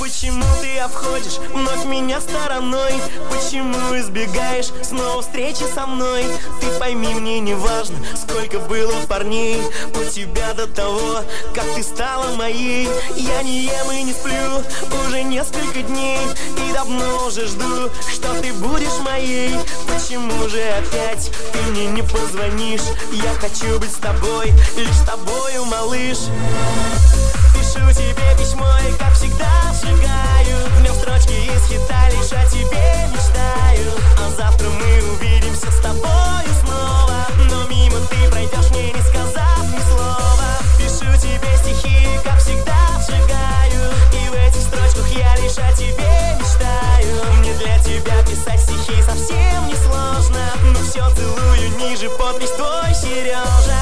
Почему ты обходишь вновь меня стороной? Почему избегаешь снова встречи со мной? Ты пойми, мне не важно, сколько было парней у тебя до того, как ты стала моей. Я не ем и не сплю уже несколько дней, и давно уже жду, что ты будешь моей. Почему же опять ты мне не позвонишь? Я хочу быть с тобой, лишь с тобою, малыш. Пишу тебе письмо и, как всегда, сжигаю в нем строчки из хита, лишь о тебе мечтаю. А завтра мы увидимся с тобою снова, но мимо ты пройдешь, мне не сказав ни слова. Пишу тебе стихи, как всегда, сжигаю, и в этих строчках я лишь о тебе мечтаю. Мне для тебя писать стихи совсем не сложно, но все целую ниже, подпись твой, Сережа.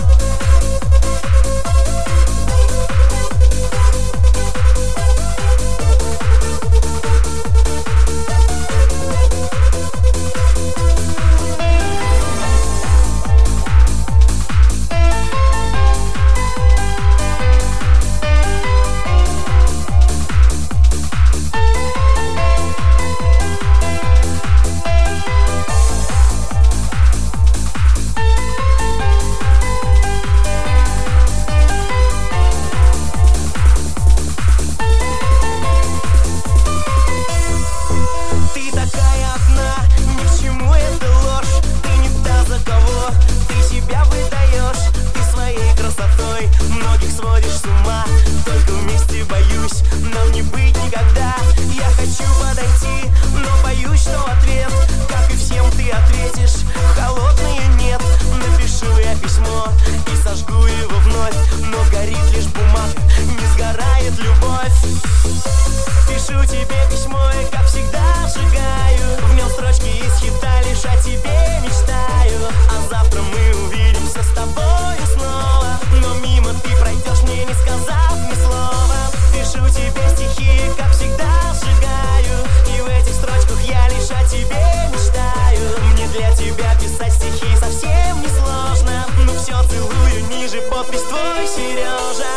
Многих сводишь с ума, только вместе боюсь нам не быть никогда. Я хочу подойти, но боюсь, что ответ, как и всем, ты ответишь холодные нет. Напишу я письмо и сожгу его вновь, но горит лишь бумага, не сгорает любовь. Пишу тебе письмо и, как всегда, сжигаю в нем строчки из хита, лишь о тебе мечтаю. А завтра мы увидимся с тобою снова, но мимо ты пройдешь, мне не сказав ни слова. Пишу тебе стихи, как всегда, сжигаю, и в этих строчках я лишь о тебе мечтаю. Мне для тебя писать стихи совсем не сложно, но все целую ниже, подпись твой, Сережа.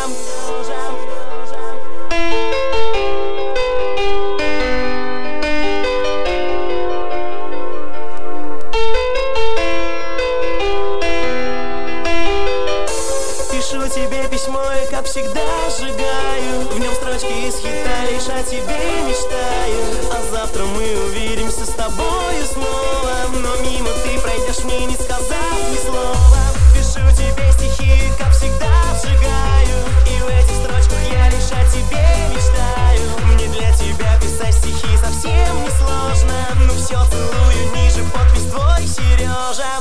Пишу тебе письмо и, как всегда, сжигаю в нем строчки из хита, лишь о тебе мечтаю. А завтра мы увидимся с тобою снова, но мимо ты пройдешь, мне не сказав ни слова. Пишу тебе стихи, как всегда, сжигаю, и в этих строчках я лишь о тебе мечтаю. Мне для тебя писать стихи совсем не сложно, но все целую ниже, подпись твой, Сережа.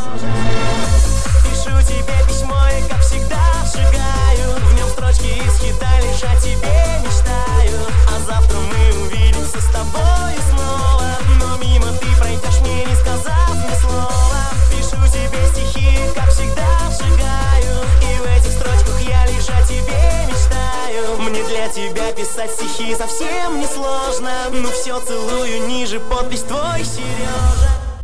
Пишу тебе письмо и, как всегда, сжигаю в нем строчки из хита, лишь о тебе мечтаю. А завтра мы увидимся с тобой снова, но мимо ты пройдешь, мне не сказав ни слова. Пишу тебе стихи, как всегда, сжигаю, и в этих строчках я лишь о тебе мечтаю. Мне для тебя писать стихи совсем не сложно, но все целую ниже, подпись твой, Сережа.